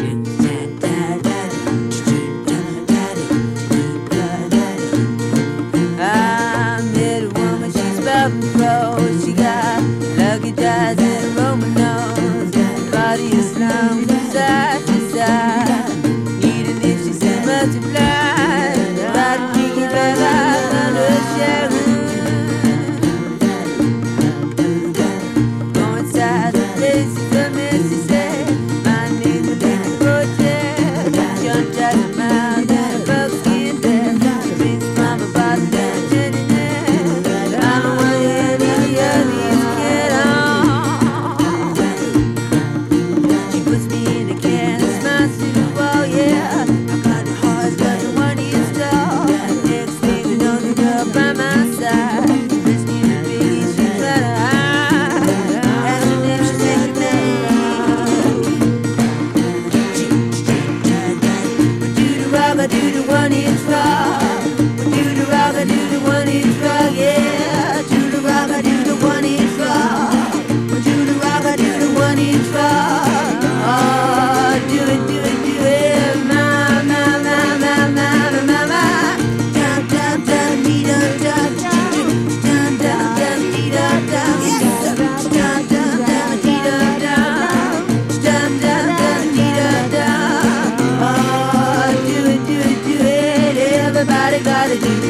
I met a woman, she's about to grow. She got luggage eyes and a Roman nose. Body is long from side to side. Needing if she's so much obliged. About to kick it back out under a shadow. Go inside the place of the messy say. My name is Lady Protest. John tries to mouth and a buckskin dress. She drinks from a bottle and Jenny Ness. I'm the one that the others get on. She puts me in a can and smiles to the wall, yeah. I got the heart, got the one is tall. Next thing you know, the girl by my side. Listening to Billy, she's trying to hide. Asking if she's making me. I do the one inch rock. Do the rock, I do the one inch rock, yeah. Do the rock, I do the one inch rock. Do the rock, I do the one inch rock. Oh, do it, do it, do it, ma, ma, ma, ma, ma, ma, ma, ma. Dum, dum, dum, dee, dum, dum, dum, dum, dum, dee, dum, dum, dum, dum, dum, dee, dum, dum, dum, dum, dee, dum, dum. Oh, do it, everybody gotta do